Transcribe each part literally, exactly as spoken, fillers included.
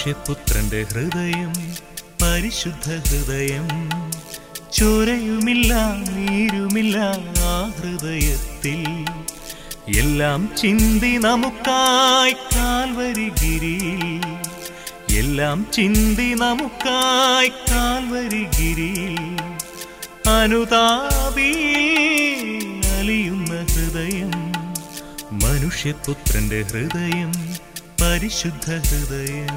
മനുഷ്യപുത്രന്റെ ഹൃദയം പരിശുദ്ധ ഹൃദയം. ചോരയുമില്ല നീരുമില്ല ആ ഹൃദയത്തിൽ. എല്ലാം ചിന്തി നമുക്കായി കാൽവരിഗിരിയിൽ. എല്ലാം ചിന്തി നമുക്കായി കാൽവരിഗിരിയിൽ. അനുതാപി അലിയുന്ന ഹൃദയം മനുഷ്യപുത്രന്റെ ഹൃദയം പരിശുദ്ധ ഹൃദയം.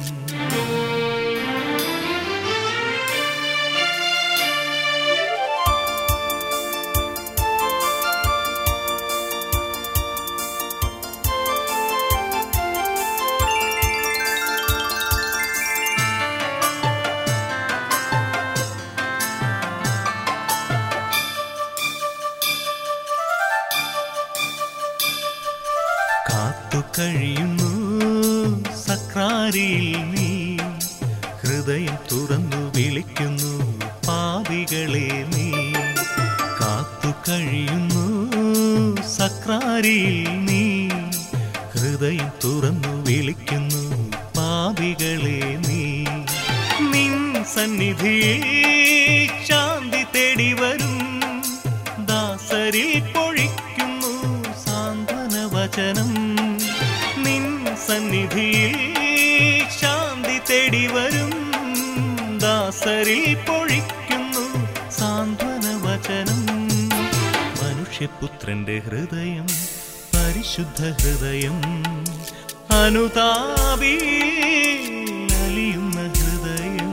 കാത്തു കഴിയുന്നു സക്രാരിയിൽ നീ. ഹൃദയം തുറന്നു വിളിക്കുന്നു പാപികളെ നീ. കാത്തു കഴിയുന്നു സക്രാരിയിൽ നീ. ഹൃദയം തുറന്നു വിളിക്കുന്നു പാപികളെ നീ. നിൻ സന്നിധിയിൽ ശാന്തി തേടി വരും ദാസരിൽ പൊഴിക്കുന്നു സാന്ത്വന വചനം. നിൻ സന്നിധിയിൽ ശാന്തി തേടി വരും ദാസരിൽ പൊഴിക്കുന്നു സാന്ത്വന വചനം. മനുഷ്യപുത്രന്റെ ഹൃദയം പരിശുദ്ധ ഹൃദയം. അനുതാപി അലിയുന്ന ഹൃദയം.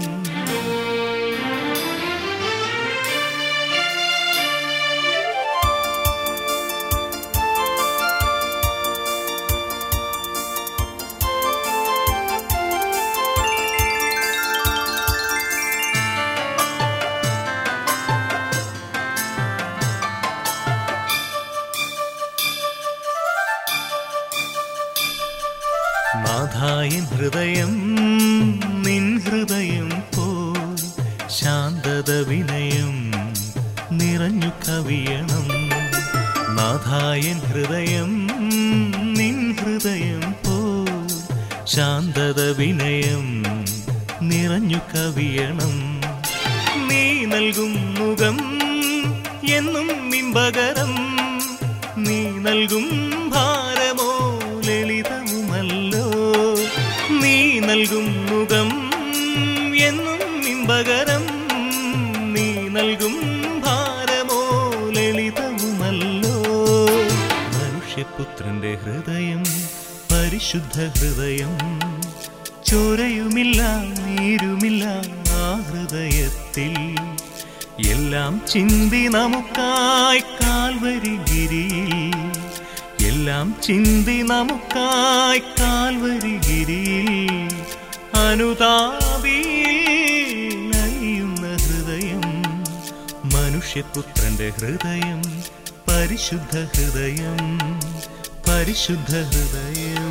നാഥായൻ ഹൃദയം നിൻ ഹൃദയം പോൽ ശാന്തത വിനയം നിറഞ്ഞു കവിയണം. നാഥായൻ ഹൃദയം നിൻ ഹൃദയം പോൽ ശാന്തത വിനയം നിറഞ്ഞു കവിയണം. നീ നൽകും മുഖം എന്നും ഇമ്പകരം. നീ നൽകും ഭാരമോ ലളിതവുമല്ലോ. നീ നൽകും മുഖം എന്നും ഇമ്പകരം. നീ നൽകും ഭാരമോ ലളിതവുമല്ലോ. മനുഷ്യപുത്രന്റെ ഹൃദയം പരിശുദ്ധ ഹൃദയം. ചോരയുമില്ല നീരുമില്ല ആ ഹൃദയത്തിൽ. എല്ലാം ചിന്തി നമുക്കായി കാൽവരിഗിരിയിൽ. എല്ലാം ചിന്തി നമുക്കായി കാൽവരിഗിരിയിൽ. അനുതാപി അലിയുന്ന ഹൃദയം മനുഷ്യപുത്രന്റെ ഹൃദയം പരിശുദ്ധ ഹൃദയം പരിശുദ്ധ ഹൃദയം.